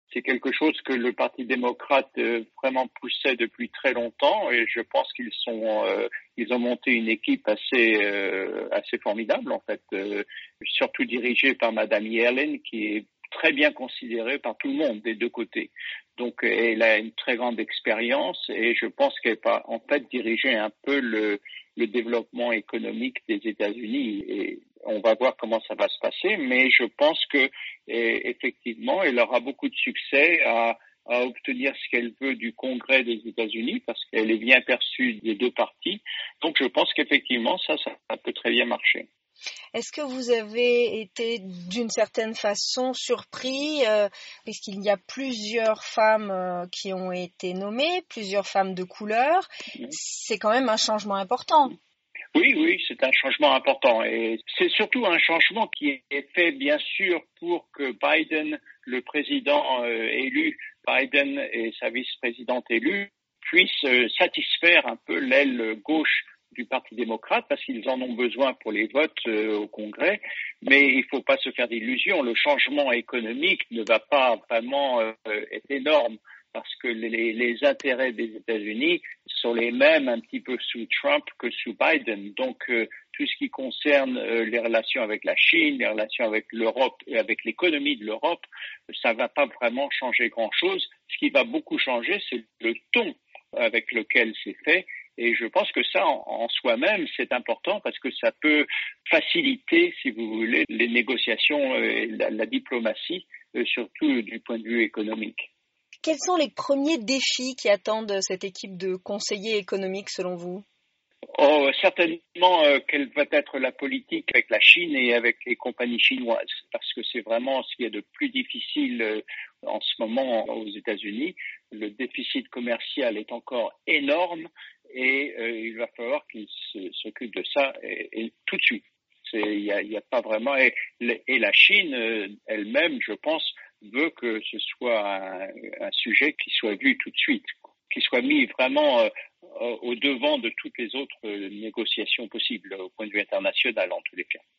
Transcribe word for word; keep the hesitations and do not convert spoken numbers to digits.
C'est quelque chose que le Parti démocrate euh, vraiment poussait depuis très longtemps et je pense qu'ils sont, euh, ils ont monté une équipe assez, euh, assez formidable en fait, euh, surtout dirigée par Madame Yellen qui est très bien considérée par tout le monde des deux côtés. Donc, elle a une très grande expérience et je pense qu'elle va en fait diriger un peu le, le développement économique des États-Unis. Et on va voir comment ça va se passer, mais je pense que et, effectivement, elle aura beaucoup de succès à, à obtenir ce qu'elle veut du Congrès des États-Unis parce qu'elle est bien perçue des deux partis. Donc, je pense qu'effectivement, ça, ça, ça peut très bien marcher. Est-ce que vous avez été d'une certaine façon surpris, euh, puisqu'il y a plusieurs femmes euh, qui ont été nommées, plusieurs femmes de couleur, c'est quand même un changement important. Oui, oui, c'est un changement important et c'est surtout un changement qui est fait bien sûr pour que Biden, le président euh, élu, Biden et sa vice-présidente élue puissent euh, satisfaire un peu l'aile gauche du Parti démocrate parce qu'ils en ont besoin pour les votes euh, au Congrès, mais il ne faut pas se faire d'illusions, le changement économique ne va pas vraiment euh, être énorme parce que les, les intérêts des États-Unis sont les mêmes un petit peu sous Trump que sous Biden. Donc, euh, tout ce qui concerne euh, les relations avec la Chine, les relations avec l'Europe et avec l'économie de l'Europe, ça ne va pas vraiment changer grand-chose. Ce qui va beaucoup changer, c'est le ton avec lequel c'est fait. Et je pense que ça, en, en soi-même, c'est important parce que ça peut faciliter, si vous voulez, les négociations et la, la diplomatie, euh, surtout du point de vue économique. Quels sont les premiers défis qui attendent cette équipe de conseillers économiques selon vous? Oh, certainement, euh, quelle va être la politique avec la Chine et avec les compagnies chinoises, parce que c'est vraiment ce qu'il y a de plus difficile euh, en ce moment aux États-Unis. Le déficit commercial est encore énorme et euh, il va falloir qu'ils s'occupent de ça et, et tout de suite. Il n'y a, y a pas vraiment et, et la Chine euh, elle-même, je pense, veut que ce soit un, un sujet qui soit vu tout de suite, qui soit mis vraiment euh, au devant de toutes les autres négociations possibles au point de vue international en tous les cas.